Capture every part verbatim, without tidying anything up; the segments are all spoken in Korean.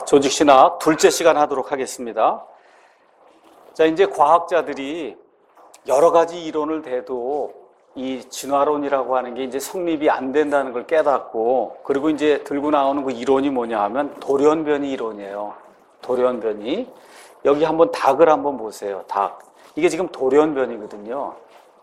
조직신학 둘째 시간 하도록 하겠습니다. 자, 이제 과학자들이 여러 가지 이론을 대도 이 진화론이라고 하는 게 이제 성립이 안 된다는 걸 깨닫고, 그리고 이제 들고 나오는 그 이론이 뭐냐 하면 돌연변이 이론이에요. 돌연변이. 여기 한번 닭을 한번 보세요. 닭. 이게 지금 돌연변이거든요.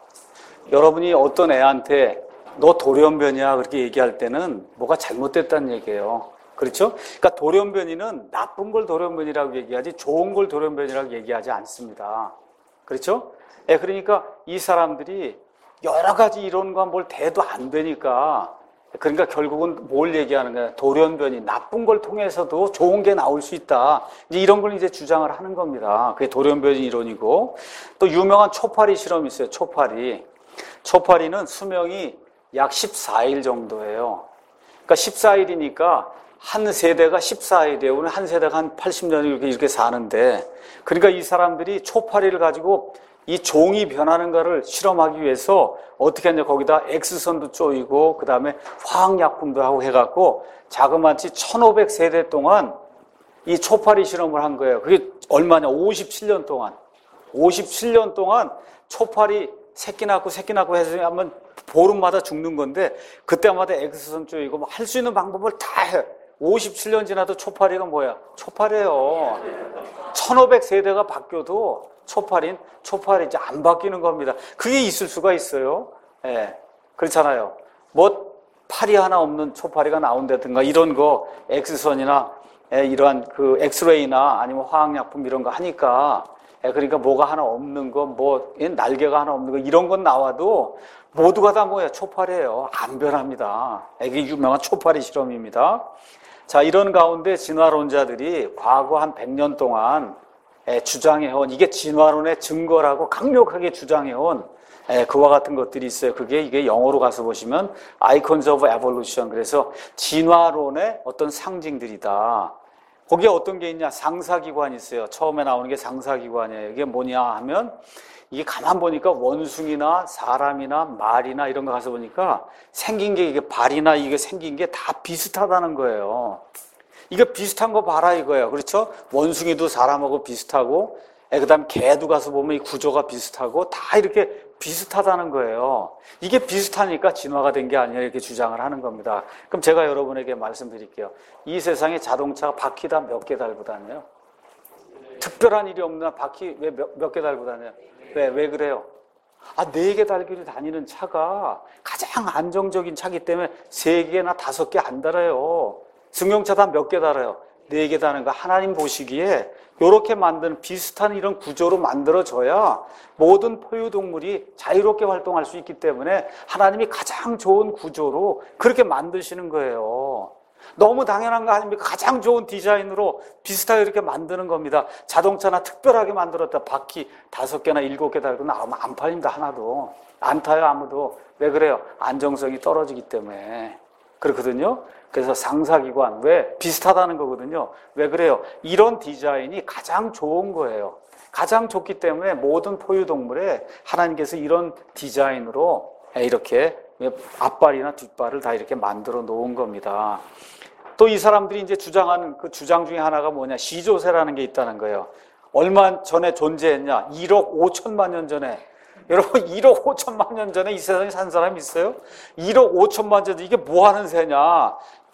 여러분이 어떤 애한테 너 돌연변이야 그렇게 얘기할 때는 뭐가 잘못됐다는 얘기예요. 그렇죠? 그러니까 돌연변이는 나쁜 걸 돌연변이라고 얘기하지 좋은 걸 돌연변이라고 얘기하지 않습니다. 그렇죠? 예, 그러니까 이 사람들이 여러 가지 이론과 뭘 대도 안 되니까, 그러니까 결국은 뭘 얘기하는 거야? 돌연변이, 나쁜 걸 통해서도 좋은 게 나올 수 있다. 이제 이런 걸 이제 주장을 하는 겁니다. 그게 돌연변이 이론이고, 또 유명한 초파리 실험이 있어요. 초파리. 초파리는 수명이 약 십사 일 정도예요. 그러니까 십사 일이니까 한 세대가 십사 일이에요. 오늘 한 세대가 한 팔십 년 이렇게, 이렇게 사는데, 그러니까 이 사람들이 초파리를 가지고 이 종이 변하는 거를 실험하기 위해서 어떻게 했냐, 거기다 X선도 쪼이고 그 다음에 화학약품도 하고 해갖고 자그마치 천오백 세대 동안 이 초파리 실험을 한 거예요. 그게 얼마냐? 오십칠 년 동안. 오십칠 년 동안 초파리 새끼 낳고 새끼 낳고 해서 하면 보름마다 죽는 건데, 그때마다 X선 쪼이고 뭐 할 수 있는 방법을 다 해. 오십칠 년 지나도 초파리가 뭐야? 초파리예요. 천오백 세대가 바뀌어도 초파리는 초파리 이제 안 바뀌는 겁니다. 그게 있을 수가 있어요. 예. 그렇잖아요. 뭐 팔이 하나 없는 초파리가 나온다든가 이런 거 X선이나 예, 이러한 그 엑스레이나 아니면 화학약품 이런 거 하니까, 예, 그러니까 뭐가 하나 없는 거, 뭐 날개가 하나 없는 거 이런 건 나와도 모두가 다 뭐야? 초파리예요. 안 변합니다. 이게 유명한 초파리 실험입니다. 자, 이런 가운데 진화론자들이 과거 한 백 년 동안 주장해온, 이게 진화론의 증거라고 강력하게 주장해온 그와 같은 것들이 있어요. 그게 이게 영어로 가서 보시면 Icons of Evolution. 그래서 진화론의 어떤 상징들이다. 거기에 어떤 게 있냐? 상사기관이 있어요. 처음에 나오는 게 상사기관이에요. 이게 뭐냐 하면, 이게 가만 보니까 원숭이나 사람이나 말이나 이런 거 가서 보니까 생긴 게, 이게 발이나 이게 생긴 게 다 비슷하다는 거예요. 이거 비슷한 거 봐라 이거예요. 그렇죠? 원숭이도 사람하고 비슷하고, 그 다음 개도 가서 보면 이 구조가 비슷하고 다 이렇게 비슷하다는 거예요. 이게 비슷하니까 진화가 된 게 아니라 이렇게 주장을 하는 겁니다. 그럼 제가 여러분에게 말씀드릴게요. 이 세상에 자동차가 바퀴 다 몇 개 달고 다녀요? 특별한 일이 없나? 바퀴 왜 몇 개 달고 다녀요? 왜, 왜 그래요? 아, 네 개 달고 다니는 차가 가장 안정적인 차기 때문에 세 개나 다섯 개 안 달아요. 승용차 다 몇 개 달아요? 네 개 다는 거. 하나님 보시기에 이렇게 만든 비슷한 이런 구조로 만들어져야 모든 포유동물이 자유롭게 활동할 수 있기 때문에 하나님이 가장 좋은 구조로 그렇게 만드시는 거예요. 너무 당연한 거 아닙니까? 가장 좋은 디자인으로 비슷하게 이렇게 만드는 겁니다. 자동차나 특별하게 만들었다 바퀴 다섯 개나 일곱 개 달고 나오면 안 팔립니다. 하나도 안 타요. 아무도. 왜 그래요? 안정성이 떨어지기 때문에 그렇거든요. 그래서 상사기관, 왜? 비슷하다는 거거든요. 왜 그래요? 이런 디자인이 가장 좋은 거예요. 가장 좋기 때문에 모든 포유동물에 하나님께서 이런 디자인으로 이렇게 앞발이나 뒷발을 다 이렇게 만들어 놓은 겁니다. 또 이 사람들이 이제 주장하는 그 주장 중에 하나가 뭐냐? 시조새라는 게 있다는 거예요. 얼마 전에 존재했냐? 일억 오천만 년 전에. 여러분, 일억 오천만 년 전에 이 세상에 산 사람이 있어요? 일억 오천만 년 전에 이게 뭐 하는 새냐?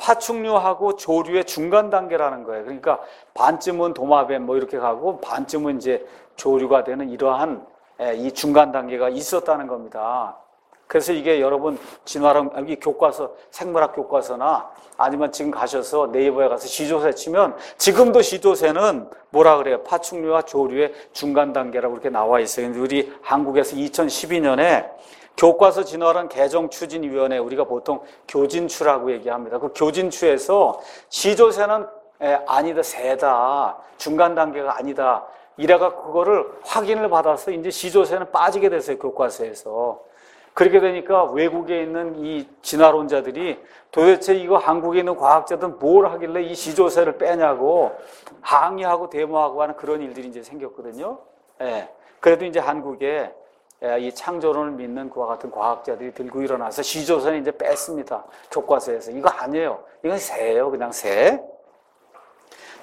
파충류하고 조류의 중간 단계라는 거예요. 그러니까 반쯤은 도마뱀 뭐 이렇게 가고 반쯤은 이제 조류가 되는 이러한 이 중간 단계가 있었다는 겁니다. 그래서 이게 여러분 진화론 여기 교과서, 생물학 교과서나 아니면 지금 가셔서 네이버에 가서 시조새 치면 지금도 시조새는 뭐라 그래요? 파충류와 조류의 중간 단계라고 이렇게 나와 있어요. 근데 우리 한국에서 이천십이 년에 교과서 진화론 개정 추진위원회, 우리가 보통 교진추라고 얘기합니다. 그 교진추에서 시조새는 아니다, 새다, 중간 단계가 아니다, 이래가 그거를 확인을 받아서 이제 시조새는 빠지게 됐어요, 교과서에서. 그렇게 되니까 외국에 있는 이 진화론자들이 도대체 이거 한국에 있는 과학자들은 뭘 하길래 이 시조새를 빼냐고 항의하고 데모하고 하는 그런 일들이 이제 생겼거든요. 예. 그래도 이제 한국에 이 창조론을 믿는 그와 같은 과학자들이 들고 일어나서 시조새는 이제 뺐습니다. 교과서에서. 이거 아니에요. 이건 새예요. 그냥 새.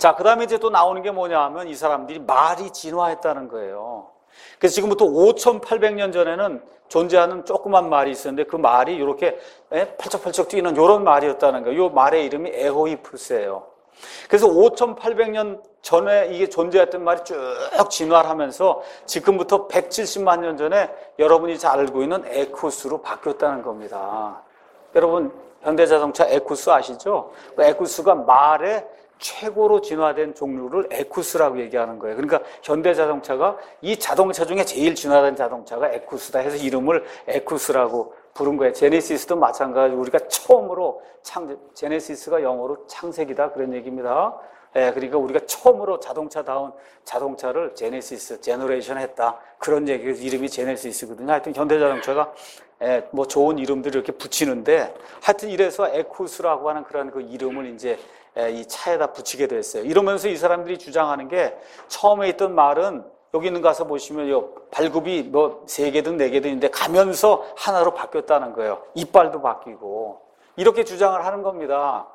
자, 그 다음에 이제 또 나오는 게 뭐냐 하면 이 사람들이 말이 진화했다는 거예요. 그래서 지금부터 오천팔백 년 전에는 존재하는 조그만 말이 있었는데 그 말이 이렇게 펄쩍펄쩍 뛰는 이런 말이었다는 거예요. 이 말의 이름이 에호이푸스예요. 그래서 오천팔백 년 전에 이게 존재했던 말이 쭉 진화를 하면서 지금부터 백칠십만 년 전에 여러분이 잘 알고 있는 에쿠스로 바뀌었다는 겁니다. 여러분 현대자동차 에쿠스 아시죠? 그 에쿠스가 말의 최고로 진화된 종류를 에쿠스라고 얘기하는 거예요. 그러니까 현대자동차가 이 자동차 중에 제일 진화된 자동차가 에쿠스다 해서 이름을 에쿠스라고 부른 거예요. 제네시스도 마찬가지로 우리가 처음으로 창, 제네시스가 영어로 창세기다 그런 얘기입니다. 예, 그러니까 우리가 처음으로 자동차다운 자동차를 제네시스, 제너레이션 했다. 그런 얘기가 이름이 제네시스거든요. 하여튼 현대자동차가 예, 뭐 좋은 이름들을 이렇게 붙이는데 하여튼 이래서 에쿠스라고 하는 그런 그 이름을 이제 예, 이 차에다 붙이게 됐어요. 이러면서 이 사람들이 주장하는 게 처음에 있던 말은 여기 있는 거 가서 보시면 요 발굽이 뭐 세 개든 네 개든 있는데 가면서 하나로 바뀌었다는 거예요. 이빨도 바뀌고 이렇게 주장을 하는 겁니다.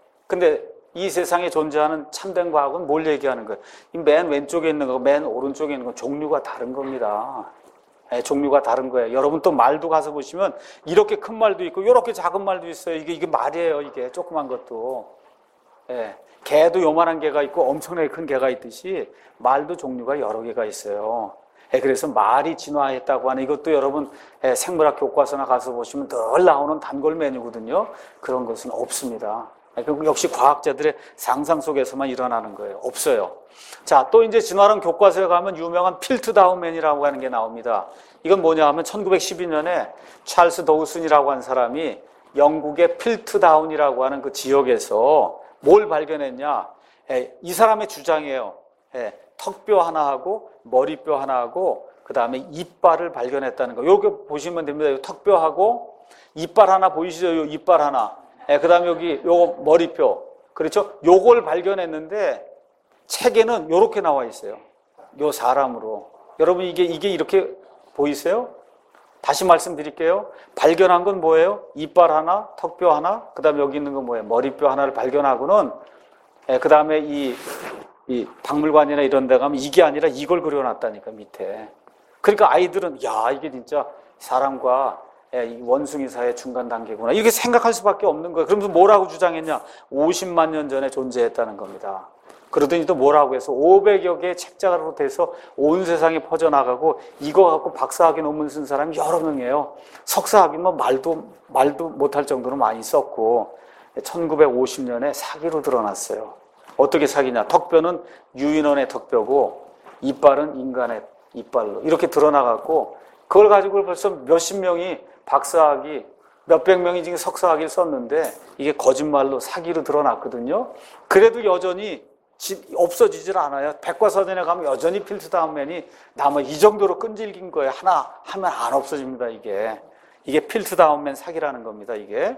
근데 이 세상에 존재하는 참된 과학은 뭘 얘기하는 거예요? 이 맨 왼쪽에 있는 거, 맨 오른쪽에 있는 건 종류가 다른 겁니다. 네, 종류가 다른 거예요. 여러분 또 말도 가서 보시면 이렇게 큰 말도 있고 이렇게 작은 말도 있어요. 이게 이게 말이에요. 이게 조그만 것도. 예, 개도 요만한 개가 있고 엄청나게 큰 개가 있듯이 말도 종류가 여러 개가 있어요. 예, 그래서 말이 진화했다고 하는 이것도 여러분 예, 생물학 교과서나 가서 보시면 늘 나오는 단골 메뉴거든요. 그런 것은 없습니다. 예, 결국 역시 과학자들의 상상 속에서만 일어나는 거예요. 없어요. 자, 또 이제 진화론 교과서에 가면 유명한 필트다운맨이라고 하는 게 나옵니다. 이건 뭐냐 하면 천구백십이 년에 찰스 도우슨이라고 하는 사람이 영국의 필트다운이라고 하는 그 지역에서 뭘 발견했냐? 예, 이 사람의 주장이에요. 예, 턱뼈 하나하고 머리뼈 하나하고 그 다음에 이빨을 발견했다는 거. 여기 보시면 됩니다. 턱뼈하고 이빨 하나 보이시죠? 요 이빨 하나. 예, 그 다음에 여기 요거 머리뼈. 그렇죠? 요걸 발견했는데 책에는 요렇게 나와 있어요. 요 사람으로. 여러분 이게 이게 이렇게 보이세요? 다시 말씀드릴게요. 발견한 건 뭐예요? 이빨 하나, 턱뼈 하나, 그 다음에 여기 있는 건 뭐예요? 머리뼈 하나를 발견하고는, 예, 그 다음에 이, 이 박물관이나 이런 데 가면 이게 아니라 이걸 그려놨다니까, 밑에. 그러니까 아이들은, 야, 이게 진짜 사람과 예, 이 원숭이 사이의 중간 단계구나. 이렇게 생각할 수밖에 없는 거예요. 그러면서 뭐라고 주장했냐? 오십만 년 전에 존재했다는 겁니다. 그러더니 또 뭐라고 해서 오백여 개의 책자로 돼서 온 세상에 퍼져나가고 이거 갖고 박사학위 논문 쓴 사람이 여러 명이에요. 석사학위 뭐 말도, 말도 못할 정도로 많이 썼고 천구백오십 년에 사기로 드러났어요. 어떻게 사기냐. 턱뼈는 유인원의 턱뼈고 이빨은 인간의 이빨로 이렇게 드러나갖고 그걸 가지고 벌써 몇십 명이 박사학위 몇백 명이 지금 석사학위를 썼는데 이게 거짓말로 사기로 드러났거든요. 그래도 여전히 없어지질 않아요. 백과사전에 가면 여전히 필트다운맨이 남아 이 정도로 끈질긴 거예요. 하나 하면 안 없어집니다. 이게 이게 필트다운맨 사기라는 겁니다. 이게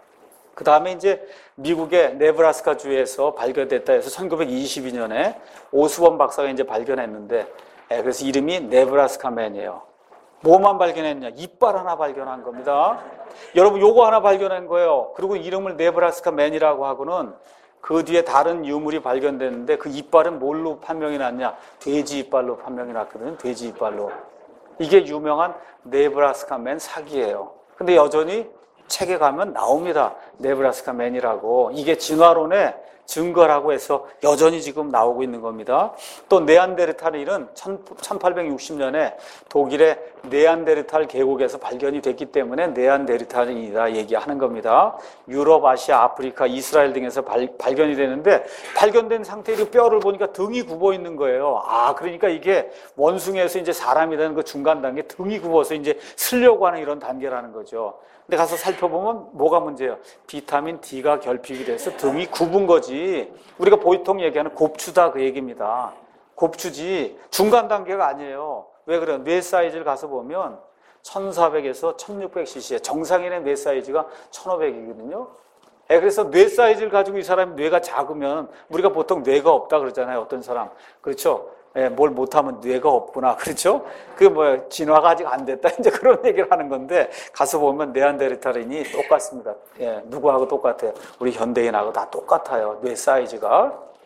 그 다음에 이제 미국의 네브라스카 주에서 발견됐다 해서 천구백이십이 년에 오스본 박사가 이제 발견했는데 예, 그래서 이름이 네브라스카맨이에요. 뭐만 발견했냐? 이빨 하나 발견한 겁니다. 여러분 요거 하나 발견한 거예요. 그리고 이름을 네브라스카맨이라고 하고는 그 뒤에 다른 유물이 발견됐는데 그 이빨은 뭘로 판명이 났냐? 돼지 이빨로 판명이 났거든요. 돼지 이빨로. 이게 유명한 네브라스카맨 사기예요. 근데 여전히 책에 가면 나옵니다. 네브라스카맨이라고. 이게 진화론의 증거라고 해서 여전히 지금 나오고 있는 겁니다. 또 네안데르탈인은 천팔백육십 년에 독일의 네안데르탈 계곡에서 발견이 됐기 때문에 네안데르탈인이다 얘기하는 겁니다. 유럽, 아시아, 아프리카, 이스라엘 등에서 발, 발견이 되는데 발견된 상태의 뼈를 보니까 등이 굽어 있는 거예요. 아, 그러니까 이게 원숭이에서 이제 사람이 되는 그 중간 단계, 등이 굽어서 이제 쓰려고 하는 이런 단계라는 거죠. 근데 가서 살펴보면 뭐가 문제예요? 비타민 D가 결핍이 돼서 등이 굽은 거지. 우리가 보통 얘기하는 곱추다 그 얘기입니다. 곱추지 중간 단계가 아니에요. 왜 그래요? 뇌 사이즈를 가서 보면 천사백에서 천육백 씨씨의 정상인의 뇌 사이즈가 천오백이거든요. 예, 그래서 뇌 사이즈를 가지고 이 사람이 뇌가 작으면 우리가 보통 뇌가 없다 그러잖아요. 어떤 사람. 그렇죠? 예, 뭘 못하면 뇌가 없구나. 그렇죠? 그게 뭐야, 진화가 아직 안 됐다. 이제 그런 얘기를 하는 건데, 가서 보면 네안데르탈인이 똑같습니다. 예, 누구하고 똑같아요? 우리 현대인하고 다 똑같아요. 뇌 사이즈가.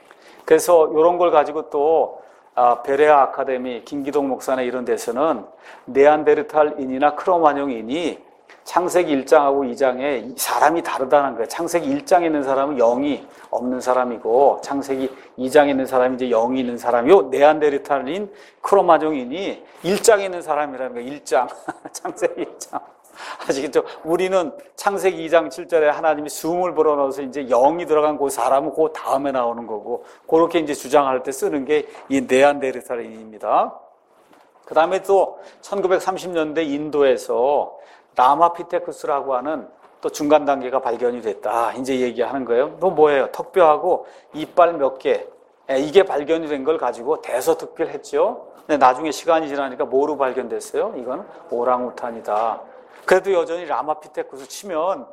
그래서 이런 걸 가지고 또 아, 베레아 아카데미, 김기동 목사나 이런 데서는 네안데르탈인이나 크로마뇽인이 창세기 일 장하고 이 장에 사람이 다르다는 거예요. 창세기 일 장에 있는 사람은 영이 없는 사람이고 창세기 이 장에 있는 사람이 이제 영이 있는 사람이요. 네안데르탈인, 크로마뇽인이 일 장에 있는 사람이라는 거예요. 일 장. 창세기 일 장. 아시겠죠? 우리는 창세기 이 장 칠 절에 하나님이 숨을 불어넣어서 이제 영이 들어간 그 사람은 그 다음에 나오는 거고, 그렇게 이제 주장할 때 쓰는 게 이 네안데르탈인입니다. 그 다음에 또 천구백삼십 년대 인도에서 라마피테쿠스라고 하는 또 중간 단계가 발견이 됐다. 이제 얘기하는 거예요. 또 뭐예요? 턱뼈하고 이빨 몇 개. 이게 발견이 된 걸 가지고 대서특필했죠. 근데 나중에 시간이 지나니까 뭐로 발견됐어요? 이건 오랑우탄이다. 그래도 여전히 라마피테쿠스 치면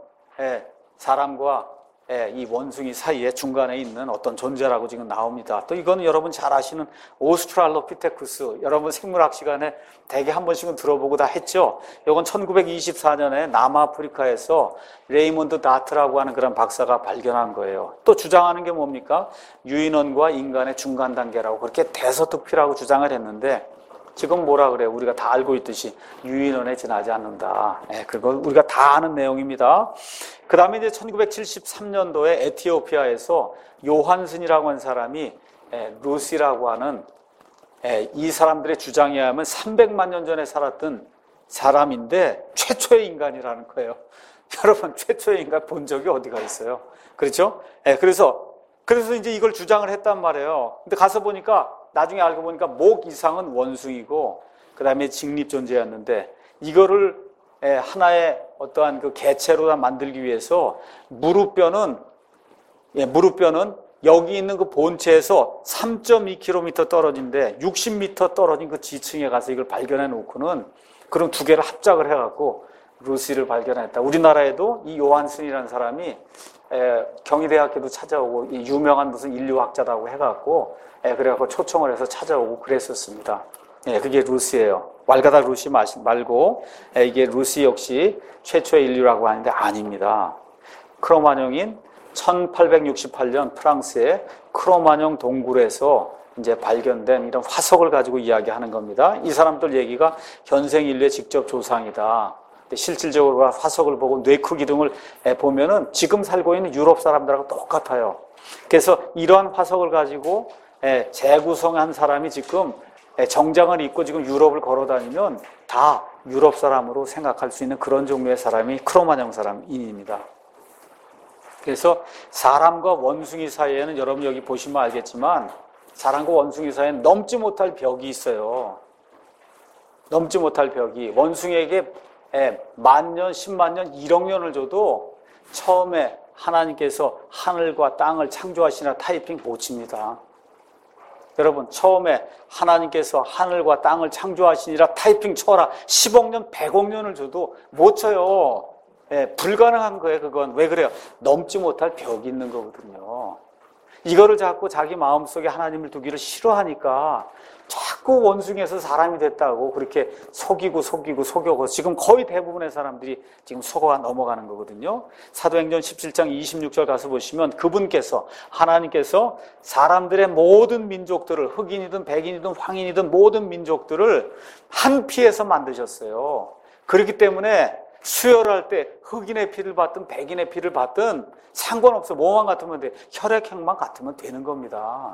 사람과 이 원숭이 사이에 중간에 있는 어떤 존재라고 지금 나옵니다. 또 이거는 여러분 잘 아시는 오스트랄로피테쿠스, 여러분 생물학 시간에 대개 한 번씩은 들어보고 다 했죠. 이건 천구백이십사 년에 남아프리카에서 레이몬드 다트라고 하는 그런 박사가 발견한 거예요. 또 주장하는 게 뭡니까? 유인원과 인간의 중간 단계라고 그렇게 대서특필하고 주장을 했는데, 지금 뭐라 그래요? 우리가 다 알고 있듯이 유인원에 지나지 않는다. 예, 그거 우리가 다 아는 내용입니다. 그 다음에 이제 천구백칠십삼 년도에 에티오피아에서 요한슨이라고 하는 사람이 예, 루시라고 하는 예, 이 사람들의 주장에 의하면 삼백만 년 전에 살았던 사람인데 최초의 인간이라는 거예요. 여러분, 최초의 인간 본 적이 어디가 있어요? 그렇죠? 예, 그래서 그래서 이제 이걸 주장을 했단 말이에요. 근데 가서 보니까 나중에 알고 보니까 목 이상은 원숭이고 그 다음에 직립 존재였는데, 이거를 하나의 어떠한 그 개체로 만들기 위해서 무릎뼈는 예, 무릎뼈는 여기 있는 그 본체에서 삼 점 이 킬로미터 떨어진데 육십 미터 떨어진 그 지층에 가서 이걸 발견해 놓고는 그런 두 개를 합작을 해갖고 루시를 발견했다. 우리나라에도 이 요한슨이라는 사람이 에, 경희대학교도 찾아오고 이 유명한 무슨 인류학자라고 해갖고 에, 그래갖고 초청을 해서 찾아오고 그랬었습니다. 예, 그게 루시예요. 왈가닥 루시 말고 에, 이게 루시 역시 최초의 인류라고 하는데 아닙니다. 크로마뇽인 천팔백육십팔 년 프랑스의 크로마뇽 동굴에서 이제 발견된 이런 화석을 가지고 이야기하는 겁니다. 이 사람들 얘기가 현생 인류의 직접 조상이다. 실질적으로 화석을 보고 뇌 크기 등을 보면은 지금 살고 있는 유럽 사람들하고 똑같아요. 그래서 이러한 화석을 가지고 재구성한 사람이 지금 정장을 입고 지금 유럽을 걸어 다니면 다 유럽 사람으로 생각할 수 있는 그런 종류의 사람이 크로마뇽 사람입니다. 그래서 사람과 원숭이 사이에는 여러분 여기 보시면 알겠지만 사람과 원숭이 사이에는 넘지 못할 벽이 있어요. 넘지 못할 벽이. 원숭이에게 만 년, 십만 년, 일억 년을 줘도 처음에 하나님께서 하늘과 땅을 창조하시나 타이핑 못 칩니다. 여러분, 처음에 하나님께서 하늘과 땅을 창조하시니라 타이핑 쳐라. 십억 년, 백억 년을 줘도 못 쳐요. 예, 불가능한 거예요, 그건. 왜 그래요? 넘지 못할 벽이 있는 거거든요. 이거를 자꾸 자기 마음속에 하나님을 두기를 싫어하니까 자꾸 원숭이에서 사람이 됐다고 그렇게 속이고 속이고 속여고 지금 거의 대부분의 사람들이 지금 속아 넘어가는 거거든요. 사도행전 십칠 장 이십육 절 가서 보시면 그분께서, 하나님께서 사람들의 모든 민족들을, 흑인이든 백인이든 황인이든 모든 민족들을 한 피에서 만드셨어요. 그렇기 때문에 수혈할 때 흑인의 피를 받든 백인의 피를 받든 상관없어. 뭐만 같으면 돼. 혈액형만 같으면 되는 겁니다.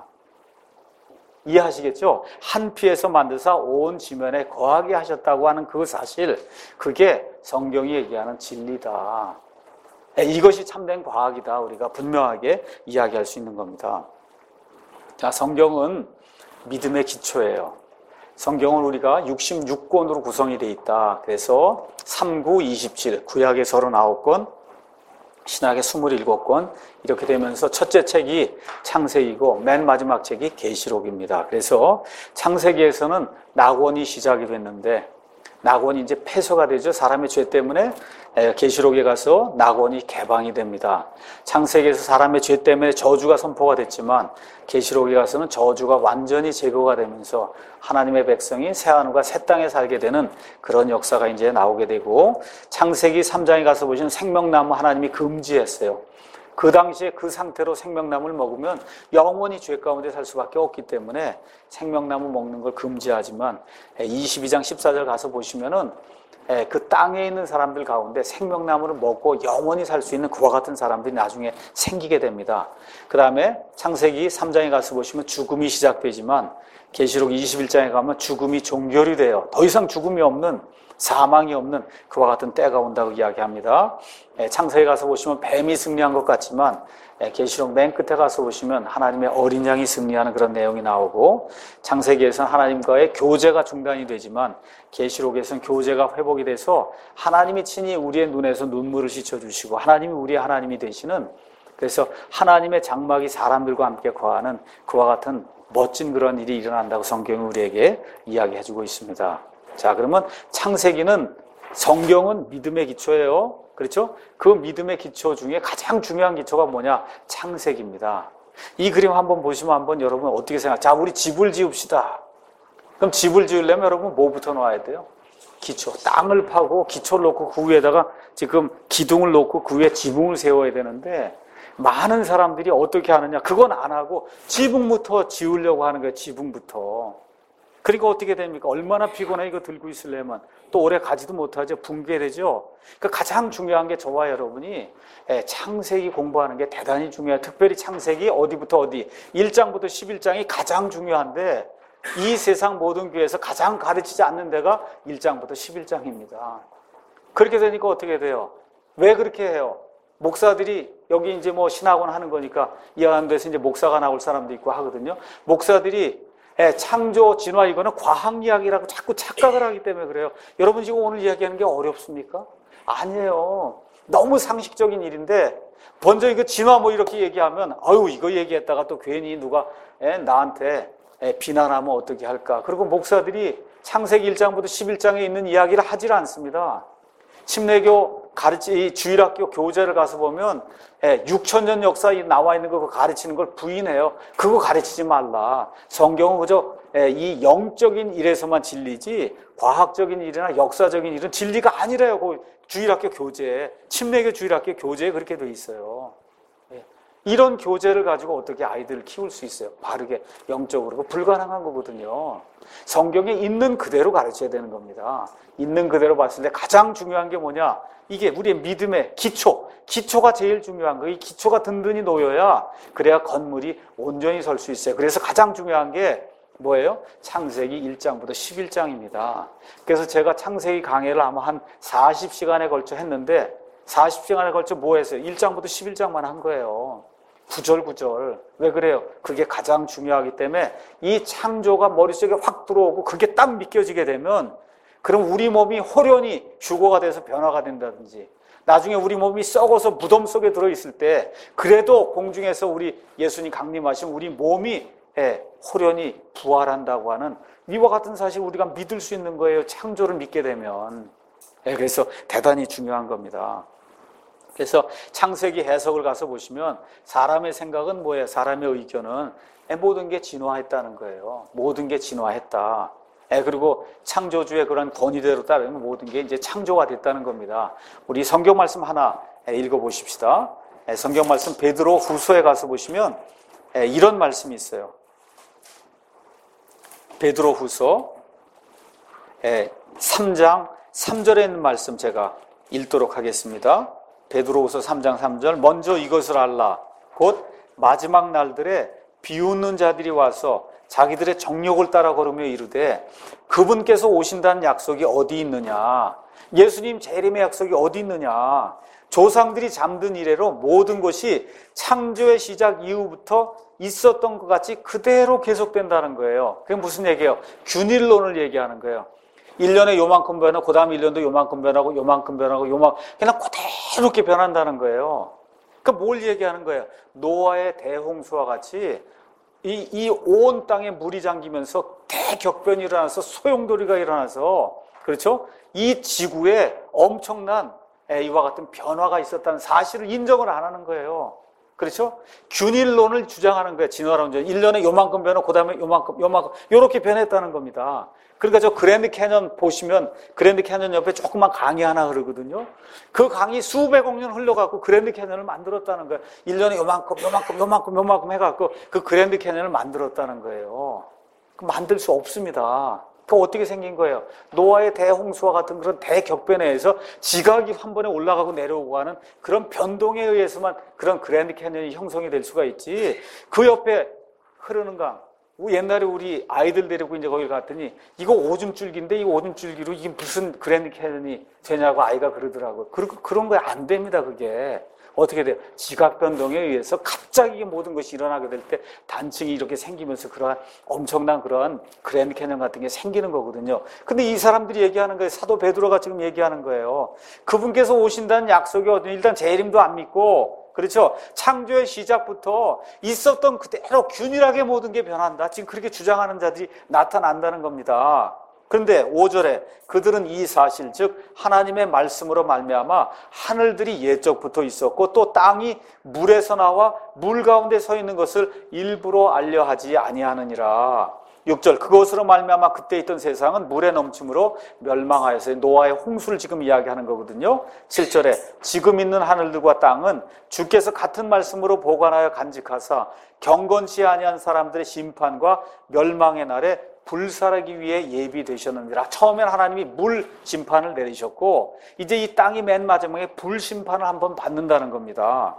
이해하시겠죠? 한 피에서 만드사 온 지면에 거하게 하셨다고 하는 그 사실, 그게 성경이 얘기하는 진리다. 이것이 참된 과학이다. 우리가 분명하게 이야기할 수 있는 겁니다. 자, 성경은 믿음의 기초예요. 성경은 우리가 육십육 권으로 구성이 되어 있다. 그래서 삼, 구, 이십칠, 구약의 서른아홉 권, 신약의 스물일곱 권, 이렇게 되면서 첫째 책이 창세기고 맨 마지막 책이 계시록입니다. 그래서 창세기에서는 낙원이 시작이 됐는데 낙원이 이제 폐쇄가 되죠. 사람의 죄 때문에. 계시록에 가서 낙원이 개방이 됩니다. 창세기에서 사람의 죄 때문에 저주가 선포가 됐지만 계시록에 가서는 저주가 완전히 제거가 되면서 하나님의 백성이 새하늘과 새 땅에 살게 되는 그런 역사가 이제 나오게 되고, 창세기 삼 장에 가서 보시면 생명나무 하나님이 금지했어요. 그 당시에 그 상태로 생명나무를 먹으면 영원히 죄 가운데 살 수밖에 없기 때문에 생명나무 먹는 걸 금지하지만 이십이 장 십사 절 가서 보시면은 그 땅에 있는 사람들 가운데 생명나무를 먹고 영원히 살 수 있는 그와 같은 사람들이 나중에 생기게 됩니다. 그 다음에 창세기 삼 장에 가서 보시면 죽음이 시작되지만 계시록 이십일 장에 가면 죽음이 종결이 돼요. 더 이상 죽음이 없는, 사망이 없는 그와 같은 때가 온다고 이야기합니다. 창세기 가서 보시면 뱀이 승리한 것 같지만 계시록 맨 끝에 가서 보시면 하나님의 어린 양이 승리하는 그런 내용이 나오고, 창세기에서는 하나님과의 교제가 중단이 되지만 계시록에서는 교제가 회복이 돼서 하나님이 친히 우리의 눈에서 눈물을 씻어주시고 하나님이 우리의 하나님이 되시는, 그래서 하나님의 장막이 사람들과 함께 거하는 그와 같은 멋진 그런 일이 일어난다고 성경이 우리에게 이야기해주고 있습니다. 자, 그러면 창세기는, 성경은 믿음의 기초예요. 그렇죠? 그 믿음의 기초 중에 가장 중요한 기초가 뭐냐? 창세기입니다. 이 그림 한번 보시면 한번 여러분 어떻게 생각? 자, 우리 집을 지읍시다. 그럼 집을 지으려면 여러분 뭐부터 놔야 돼요? 기초. 땅을 파고 기초를 놓고 그 위에다가 지금 기둥을 놓고 그 위에 지붕을 세워야 되는데, 많은 사람들이 어떻게 하느냐? 그건 안 하고 지붕부터 지으려고 하는 거예요. 지붕부터. 그러니까 어떻게 됩니까? 얼마나 피곤해 이거 들고 있으려면. 또 오래 가지도 못하죠. 붕괴되죠. 그러니까 가장 중요한 게 저와 여러분이 창세기 공부하는 게 대단히 중요해요. 특별히 창세기 어디부터 어디, 일 장부터 십일 장이 가장 중요한데 이 세상 모든 교회에서 가장 가르치지 않는 데가 일 장부터 십일 장입니다. 그렇게 되니까 어떻게 돼요? 왜 그렇게 해요? 목사들이 여기 이제 뭐 신학원 하는 거니까 이해하는 데서 이제 목사가 나올 사람도 있고 하거든요. 목사들이 창조, 진화 이거는 과학 이야기라고 자꾸 착각을 하기 때문에 그래요. 여러분 지금 오늘 이야기하는 게 어렵습니까? 아니에요. 너무 상식적인 일인데 먼저 이거 진화 뭐 이렇게 얘기하면 아유 이거 얘기했다가 또 괜히 누가 나한테 비난하면 어떻게 할까. 그리고 목사들이 창세기 일 장부터 십일 장에 있는 이야기를 하질 않습니다. 침례교 가르치, 주일학교 교재를 가서 보면 육천 년 역사에 나와 있는 거 가르치는 걸 부인해요. 그거 가르치지 말라. 성경은 그저 이 영적인 일에서만 진리지 과학적인 일이나 역사적인 일은 진리가 아니래요. 그 주일학교 교재에, 침례교 주일학교 교재에 그렇게 돼 있어요. 이런 교재를 가지고 어떻게 아이들을 키울 수 있어요? 바르게, 영적으로. 불가능한 거거든요. 성경에 있는 그대로 가르쳐야 되는 겁니다. 있는 그대로 봤을 때 가장 중요한 게 뭐냐? 이게 우리의 믿음의 기초. 기초가 제일 중요한 거예요. 이 기초가 든든히 놓여야 그래야 건물이 온전히 설 수 있어요. 그래서 가장 중요한 게 뭐예요? 창세기 일 장부터 십일 장입니다. 그래서 제가 창세기 강의를 아마 한 사십 시간에 걸쳐 했는데 사십 시간에 걸쳐 뭐 했어요? 일 장부터 십일 장만 한 거예요. 구절 구절. 왜 그래요? 그게 가장 중요하기 때문에 이 창조가 머릿속에 확 들어오고 그게 딱 믿겨지게 되면 그럼 우리 몸이 호련히 휴거가 돼서 변화가 된다든지 나중에 우리 몸이 썩어서 무덤 속에 들어있을 때 그래도 공중에서 우리 예수님 강림하신 우리 몸이 호련히 부활한다고 하는 이와 같은 사실 우리가 믿을 수 있는 거예요. 창조를 믿게 되면. 그래서 대단히 중요한 겁니다. 그래서 창세기 해석을 가서 보시면 사람의 생각은 뭐예요? 사람의 의견은 모든 게 진화했다는 거예요. 모든 게 진화했다. 그리고 창조주의 그런 권위대로 따르면 모든 게 이제 창조가 됐다는 겁니다. 우리 성경 말씀 하나 읽어보십시다. 성경 말씀 베드로 후서에 가서 보시면 이런 말씀이 있어요. 베드로 후서 삼 장 삼 절에 있는 말씀 제가 읽도록 하겠습니다. 베드로후서 삼 장 삼 절. 먼저 이것을 알라. 곧 마지막 날들에 비웃는 자들이 와서 자기들의 정욕을 따라 걸으며 이르되 그분께서 오신다는 약속이 어디 있느냐. 예수님 재림의 약속이 어디 있느냐. 조상들이 잠든 이래로 모든 것이 창조의 시작 이후부터 있었던 것 같이 그대로 계속된다는 거예요. 그게 무슨 얘기예요? 균일론을 얘기하는 거예요. 일 년에 요만큼 변하고 그 다음 일 년도 요만큼 변하고 요만큼 변하고 요만 그냥 그대로 이렇게 변한다는 거예요. 그러니까 뭘 얘기하는 거예요? 노아의 대홍수와 같이 이, 이 온 땅에 물이 잠기면서 대격변이 일어나서 소용돌이가 일어나서 그렇죠? 이 지구에 엄청난 이와 같은 변화가 있었다는 사실을 인정을 안 하는 거예요. 그렇죠? 균일론을 주장하는 거예요. 진화론자. 일 년에 요만큼 변하고 그 다음에 요만큼 요만큼 요렇게 변했다는 겁니다. 그러니까 저 그랜드 캐년 보시면 그랜드 캐년 옆에 조그만 강이 하나 흐르거든요. 그 강이 수백억 년 흘러갖고 그랜드 캐년을 만들었다는 거예요. 일 년에 요만큼 요만큼 요만큼 요만큼 해갖고 그 그랜드 캐년을 만들었다는 거예요. 만들 수 없습니다. 그 어떻게 생긴 거예요? 노아의 대홍수와 같은 그런 대격변에 의해서 지각이 한 번에 올라가고 내려오고 하는 그런 변동에 의해서만 그런 그랜드 캐년이 형성이 될 수가 있지. 그 옆에 흐르는 강. 옛날에 우리 아이들 데리고 이제 거기 갔더니 이거 오줌 줄기인데 이 오줌 줄기로 이게 무슨 그랜드 캐년이 되냐고 아이가 그러더라고요. 그, 그런 거 안 됩니다, 그게. 어떻게 돼요? 지각 변동에 의해서 갑자기 모든 것이 일어나게 될 때 단층이 이렇게 생기면서 그러한 엄청난 그러한 그랜드 캐년 같은 게 생기는 거거든요. 근데 이 사람들이 얘기하는 거예요. 사도 베드로가 지금 얘기하는 거예요. 그분께서 오신다는 약속이 어디 일단 재림도 안 믿고, 그렇죠? 창조의 시작부터 있었던 그대로 균일하게 모든 게 변한다. 지금 그렇게 주장하는 자들이 나타난다는 겁니다. 그런데 오 절에 그들은 이 사실 즉 하나님의 말씀으로 말미암아 하늘들이 옛적부터 있었고 또 땅이 물에서 나와 물 가운데 서 있는 것을 일부러 알려 하지 아니하느니라. 육 절 그것으로 말미암아 그때 있던 세상은 물에 넘침으로 멸망하여서 노아의 홍수를 지금 이야기하는 거거든요. 칠 절에 지금 있는 하늘들과 땅은 주께서 같은 말씀으로 보관하여 간직하사 경건치 아니한 사람들의 심판과 멸망의 날에 불살하기 위해 예비되셨느니라. 처음엔 하나님이 물 심판을 내리셨고 이제 이 땅이 맨 마지막에 불 심판을 한번 받는다는 겁니다.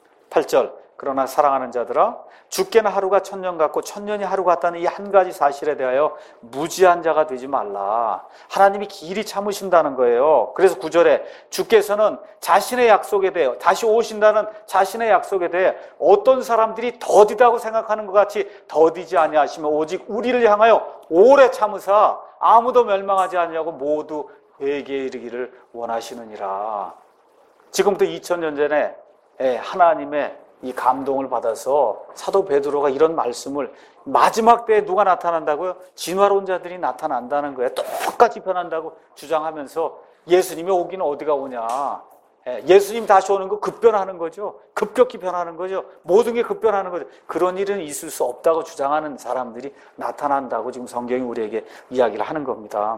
팔 절 그러나 사랑하는 자들아 주께는 하루가 천년 같고 천년이 하루 같다는 이 한 가지 사실에 대하여 무지한 자가 되지 말라. 하나님이 길이 참으신다는 거예요. 그래서 구 절에 주께서는 자신의 약속에 대해 다시 오신다는 자신의 약속에 대해 어떤 사람들이 더디다고 생각하는 것 같이 더디지 아니하시며 오직 우리를 향하여 오래 참으사 아무도 멸망하지 아니하고 모두 회개에 이르기를 원하시느니라. 지금부터 이천 년 전에 하나님의 이 감동을 받아서 사도 베드로가 이런 말씀을 마지막 때에 누가 나타난다고요? 진화론자들이 나타난다는 거예요. 똑같이 변한다고 주장하면서 예수님이 오기는 어디가 오냐. 예수님 다시 오는 거 급변하는 거죠. 급격히 변하는 거죠. 모든 게 급변하는 거죠. 그런 일은 있을 수 없다고 주장하는 사람들이 나타난다고 지금 성경이 우리에게 이야기를 하는 겁니다.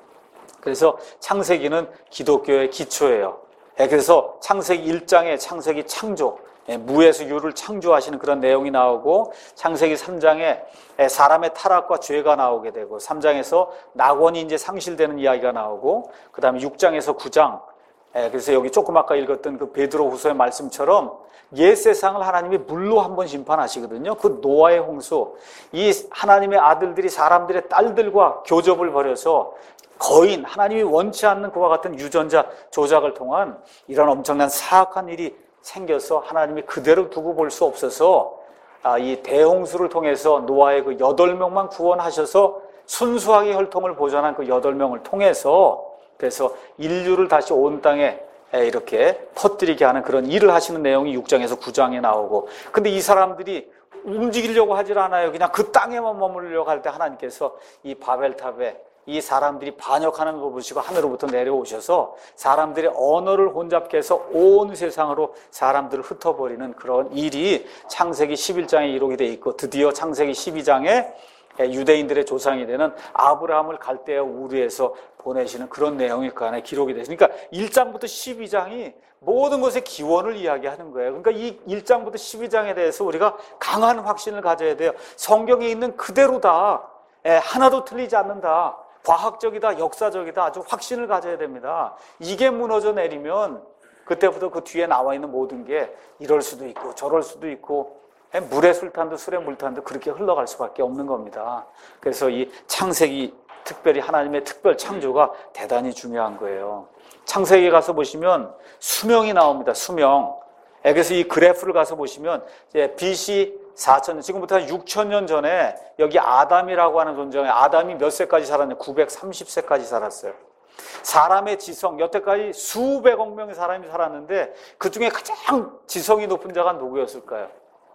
그래서 창세기는 기독교의 기초예요. 그래서 창세기 일 장에 창세기 창조, 무에서 유를 창조하시는 그런 내용이 나오고 창세기 삼 장에 사람의 타락과 죄가 나오게 되고 삼 장에서 낙원이 이제 상실되는 이야기가 나오고 그 다음에 육 장에서 구 장 그래서 여기 조금 아까 읽었던 그 베드로 후서의 말씀처럼 옛 세상을 하나님이 물로 한번 심판하시거든요. 그 노아의 홍수, 이 하나님의 아들들이 사람들의 딸들과 교접을 벌여서 거인, 하나님이 원치 않는 그와 같은 유전자 조작을 통한 이런 엄청난 사악한 일이 생겨서 하나님이 그대로 두고 볼 수 없어서 이 대홍수를 통해서 노아의 그 여덟 명만 구원하셔서 순수하게 혈통을 보존한 그 여덟 명을 통해서 그래서 인류를 다시 온 땅에 이렇게 퍼뜨리게 하는 그런 일을 하시는 내용이 육 장에서 구 장에 나오고, 근데 이 사람들이 움직이려고 하질 않아요. 그냥 그 땅에만 머무르려고 할 때 하나님께서 이 바벨탑에 이 사람들이 반역하는 거 보시고 하늘로부터 내려오셔서 사람들의 언어를 혼잡케 해서 온 세상으로 사람들을 흩어버리는 그런 일이 창세기 십일 장에 이루게 돼 있고, 드디어 창세기 십이 장에 유대인들의 조상이 되는 아브라함을 갈대아 우르에서 보내시는 그런 내용이 그 안에 기록이 됐으니까 그러니까 일 장부터 십이 장이 모든 것의 기원을 이야기하는 거예요. 그러니까 이 일 장부터 십이 장에 대해서 우리가 강한 확신을 가져야 돼요. 성경에 있는 그대로다. 하나도 틀리지 않는다. 과학적이다, 역사적이다, 아주 확신을 가져야 됩니다. 이게 무너져 내리면 그때부터 그 뒤에 나와 있는 모든 게 이럴 수도 있고 저럴 수도 있고 물의 술탄도 술의 물탄도 그렇게 흘러갈 수밖에 없는 겁니다. 그래서 이 창세기, 특별히 하나님의 특별 창조가 대단히 중요한 거예요. 창세기에 가서 보시면 수명이 나옵니다. 수명. 그래서 이 그래프를 가서 보시면 이제 비씨 사천 년, 지금부터 한 육천 년 전에 여기 아담이라고 하는 존재가 아담이 몇 세까지 살았냐? 구백삼십 세까지 살았어요. 사람의 지성, 여태까지 수백억 명의 사람이 살았는데 그 중에 가장 지성이 높은 자가 누구였을까요?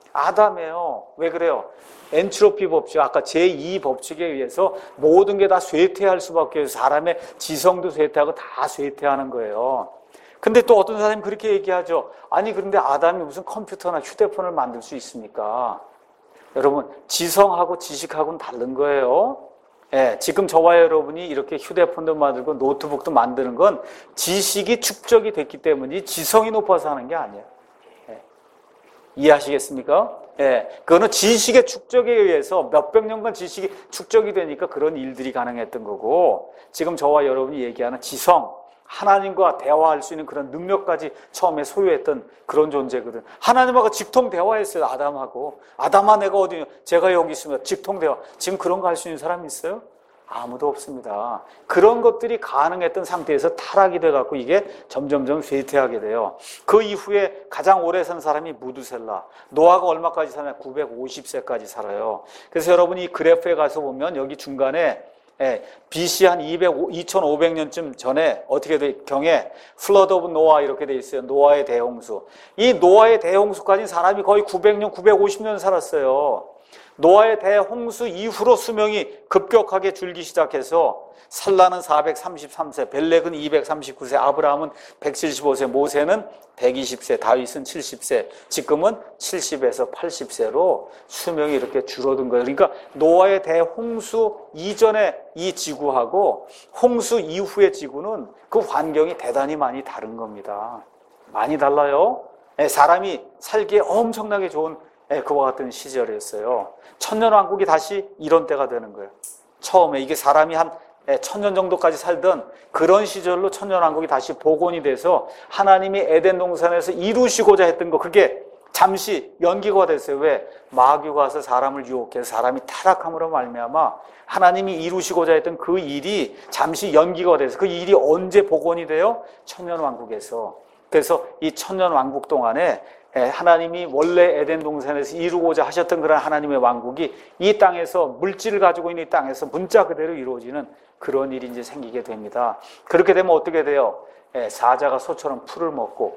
아담이에요. 왜 그래요? 엔트로피 법칙, 아까 제이 법칙에 의해서 모든 게 다 쇠퇴할 수밖에 없어요. 사람의 지성도 쇠퇴하고 다 쇠퇴하는 거예요. 근데 또 어떤 사람이 그렇게 얘기하죠. 아니 그런데 아담이 무슨 컴퓨터나 휴대폰을 만들 수 있습니까? 여러분 지성하고 지식하고는 다른 거예요. 예, 지금 저와 여러분이 이렇게 휴대폰도 만들고 노트북도 만드는 건 지식이 축적이 됐기 때문에 지성이 높아서 하는 게 아니에요. 예, 이해하시겠습니까? 예, 그거는 지식의 축적에 의해서 몇백 년간 지식이 축적이 되니까 그런 일들이 가능했던 거고, 지금 저와 여러분이 얘기하는 지성, 하나님과 대화할 수 있는 그런 능력까지 처음에 소유했던 그런 존재거든. 하나님하고 직통 대화했어요. 아담하고. 아담아 내가 어디, 제가 여기 있으면 직통 대화. 지금 그런 거 할 수 있는 사람이 있어요? 아무도 없습니다. 그런 것들이 가능했던 상태에서 타락이 돼갖고 이게 점점점 쇠퇴하게 돼요. 그 이후에 가장 오래 산 사람이 무두셀라. 노아가 얼마까지 사냐? 구백오십 세까지 살아요. 그래서 여러분이 이 그래프에 가서 보면 여기 중간에 예, 비씨 한 이천오백 년쯤 전에 어떻게 돼? 경에 플러드 오브 노아 이렇게 돼 있어요. 노아의 대홍수. 이 노아의 대홍수까지 사람이 거의 구백 년, 구백오십 년 살았어요. 노아의 대홍수 이후로 수명이 급격하게 줄기 시작해서 살라는 사백삼십삼 세, 벨렉은 이백삼십구 세, 아브라함은 백칠십오 세, 모세는 백이십 세, 다윗은 칠십 세, 지금은 칠십에서 팔십 세로 수명이 이렇게 줄어든 거예요. 그러니까 노아의 대홍수 이전의 이 지구하고 홍수 이후의 지구는 그 환경이 대단히 많이 다른 겁니다. 많이 달라요. 사람이 살기에 엄청나게 좋은 그와 같은 시절이었어요. 천년왕국이 다시 이런 때가 되는 거예요. 처음에 이게 사람이 한 천년 정도까지 살던 그런 시절로 천년왕국이 다시 복원이 돼서 하나님이 에덴 동산에서 이루시고자 했던 거, 그게 잠시 연기가 됐어요. 왜? 마귀가 와서 사람을 유혹해서 사람이 타락함으로 말미암아 하나님이 이루시고자 했던 그 일이 잠시 연기가 돼서 그 일이 언제 복원이 돼요? 천년왕국에서. 그래서 이 천년왕국 동안에 하나님이 원래 에덴 동산에서 이루고자 하셨던 그런 하나님의 왕국이 이 땅에서, 물질을 가지고 있는 이 땅에서 문자 그대로 이루어지는 그런 일이 이제 생기게 됩니다. 그렇게 되면 어떻게 돼요? 사자가 소처럼 풀을 먹고,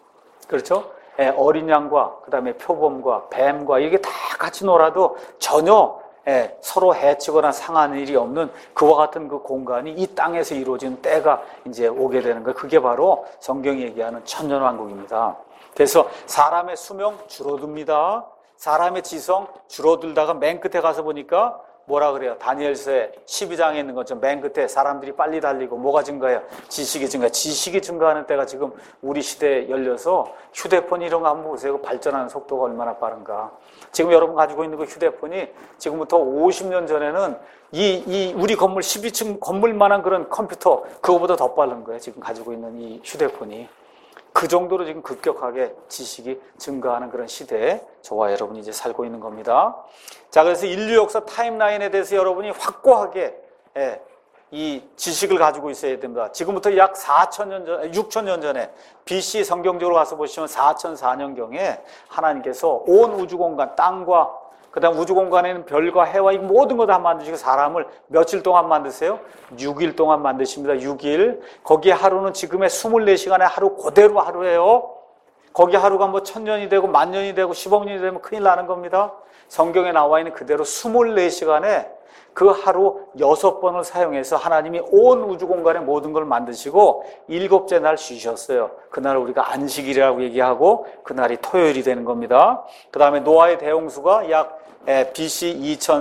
그렇죠? 어린 양과 그 다음에 표범과 뱀과 이게 다 같이 놀아도 전혀 서로 해치거나 상하는 일이 없는 그와 같은 그 공간이 이 땅에서 이루어지는 때가 이제 오게 되는 거예요. 그게 바로 성경이 얘기하는 천년왕국입니다. 그래서 사람의 수명 줄어듭니다. 사람의 지성 줄어들다가 맨 끝에 가서 보니까 뭐라 그래요? 다니엘서의 십이 장에 있는 것처럼 맨 끝에 사람들이 빨리 달리고 뭐가 증가해요? 지식이 증가해요. 지식이 증가하는 때가 지금 우리 시대에 열려서 휴대폰 이런 거 한번 보세요. 발전하는 속도가 얼마나 빠른가. 지금 여러분 가지고 있는 그 휴대폰이 지금부터 오십 년 전에는 이, 이 우리 건물 십이 층 건물만한 그런 컴퓨터 그거보다 더 빠른 거예요. 지금 가지고 있는 이 휴대폰이. 그 정도로 지금 급격하게 지식이 증가하는 그런 시대에 저와 여러분이 이제 살고 있는 겁니다. 자, 그래서 인류 역사 타임라인에 대해서 여러분이 확고하게 예, 이 지식을 가지고 있어야 됩니다. 지금부터 약 사천 년 전, 육천 년 전에 비씨 성경적으로 가서 보시면 사천사 년경에 하나님께서 온 우주공간, 땅과 그 다음 우주공간에는 별과 해와 이 모든 거 다 만드시고 사람을 며칠 동안 만드세요? 육 일 동안 만드십니다. 육 일. 거기에 하루는 지금의 이십사 시간의 하루 그대로 하루예요. 거기 하루가 뭐 천년이 되고 만년이 되고 십억 년이 되면 큰일 나는 겁니다. 성경에 나와 있는 그대로 이십사 시간에 그 하루 여섯 번을 사용해서 하나님이 온 우주공간의 모든 걸 만드시고 일곱째 날 쉬셨어요. 그날 우리가 안식일이라고 얘기하고 그날이 토요일이 되는 겁니다. 그 다음에 노아의 대홍수가 약 비씨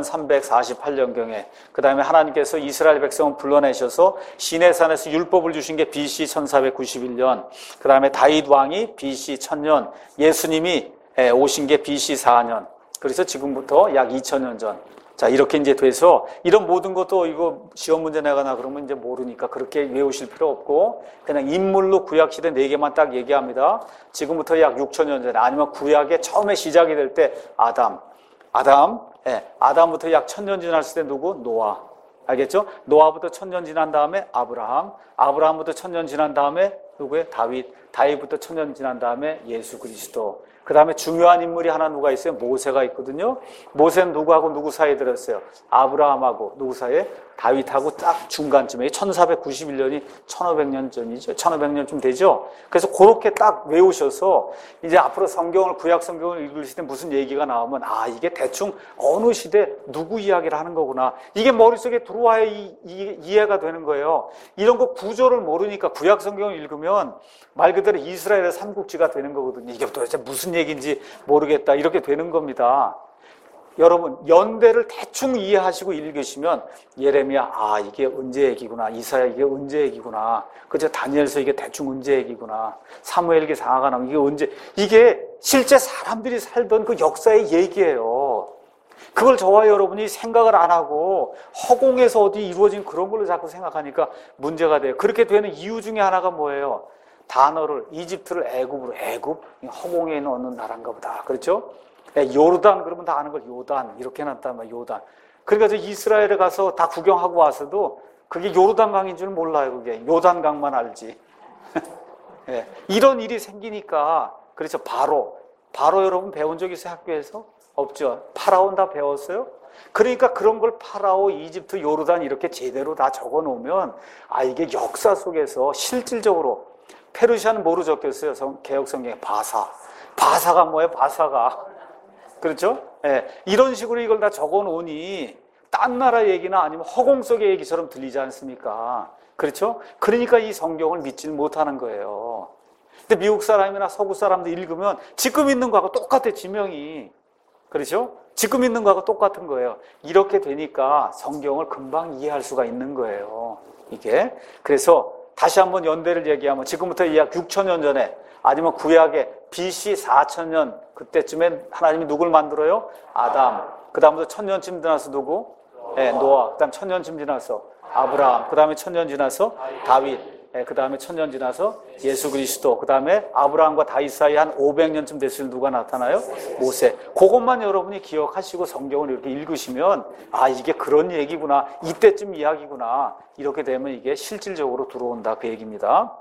이천삼백사십팔 년경에, 그 다음에 하나님께서 이스라엘 백성을 불러내셔서 시내산에서 율법을 주신 게 비씨 천사백구십일 년, 그 다음에 다윗 왕이 비씨 천 년, 예수님이 오신 게 비씨 사 년, 그래서 지금부터 약 이천 년 전. 자, 이렇게 이제 돼서 이런 모든 것도 이거 시험 문제 내거나 그러면 이제 모르니까 그렇게 외우실 필요 없고 그냥 인물로 구약 시대 네 개만 딱 얘기합니다. 지금부터 약 육천 년 전에, 아니면 구약의 처음에 시작이 될 때 아담, 아담, 예, 아담부터 약 천 년 지났을 때 누구? 노아. 알겠죠? 노아부터 천 년 지난 다음에 아브라함, 아브라함부터 천 년 지난 다음에 누구예요? 다윗, 다윗부터 천 년 지난 다음에 예수 그리스도. 그 다음에 중요한 인물이 하나 누가 있어요? 모세가 있거든요. 모세는 누구하고 누구 사이에 들었어요? 아브라함하고 누구 사이에? 다윗하고 딱 중간쯤에 천사백구십일 년이 천오백 년 전이죠. 천오백 년쯤 되죠. 그래서 그렇게 딱 외우셔서 이제 앞으로 성경을 구약 성경을 읽으실 때 무슨 얘기가 나오면 아 이게 대충 어느 시대 누구 이야기를 하는 거구나. 이게 머릿속에 들어와야 이, 이, 이해가 되는 거예요. 이런 거 구조를 모르니까 구약 성경을 읽으면 말 그대로 이스라엘의 삼국지가 되는 거거든요. 이게 도대체 무슨 얘기인지 모르겠다 이렇게 되는 겁니다. 여러분 연대를 대충 이해하시고 읽으시면 예레미야 아 이게 언제 얘기구나, 이사야 이게 언제 얘기구나, 그저 다니엘서 이게 대충 언제 얘기구나, 사무엘기 상하가 나오면 이게 언제, 이게 실제 사람들이 살던 그 역사의 얘기예요. 그걸 저와 여러분이 생각을 안 하고 허공에서 어디 이루어진 그런 걸로 자꾸 생각하니까 문제가 돼요. 그렇게 되는 이유 중에 하나가 뭐예요? 단어를 이집트를 애굽으로, 애굽 허공에 있는 어느 나라인가 보다, 그렇죠? 요르단 그러면 다 아는 걸 요단 이렇게 해놨단 말이에요. 요단. 그러니까 이스라엘에 가서 다 구경하고 와서도 그게 요르단강인 줄 몰라요. 그게 요단강만 알지. 네. 이런 일이 생기니까 그래서 바로 바로 여러분 배운 적 있어요? 학교에서? 없죠. 파라오는 다 배웠어요? 그러니까 그런 걸 파라오, 이집트, 요르단 이렇게 제대로 다 적어 놓으면 아 이게 역사 속에서 실질적으로 페르시아는 뭐로 적혔어요? 개혁 성경에 바사. 바사가 뭐예요? 바사가. 그렇죠? 예, 이런 식으로 이걸 다 적어 놓으니 딴 나라 얘기나 아니면 허공 속의 얘기처럼 들리지 않습니까? 그렇죠? 그러니까 이 성경을 믿지를 못하는 거예요. 근데 미국 사람이나 서구 사람들 읽으면 지금 있는 거하고 똑같아, 지명이. 그렇죠? 지금 있는 거하고 똑같은 거예요. 이렇게 되니까 성경을 금방 이해할 수가 있는 거예요. 이게. 그래서 다시 한번 연대를 얘기하면 지금부터 약 육천 년 전에 아니면 구약의 비씨 사천 년 그때쯤에 하나님이 누굴 만들어요? 아담. 그 다음부터 천년쯤 지나서 누구? 네, 노아. 그 다음 천년쯤 지나서 아브라함. 그 다음에 천년 지나서 다윗. 네, 그 다음에 천년 지나서 예수 그리스도. 그 다음에 아브라함과 다윗 사이 한 오백 년쯤 됐을 때 누가 나타나요? 모세. 그것만 여러분이 기억하시고 성경을 이렇게 읽으시면 아 이게 그런 얘기구나, 이때쯤 이야기구나, 이렇게 되면 이게 실질적으로 들어온다 그 얘기입니다.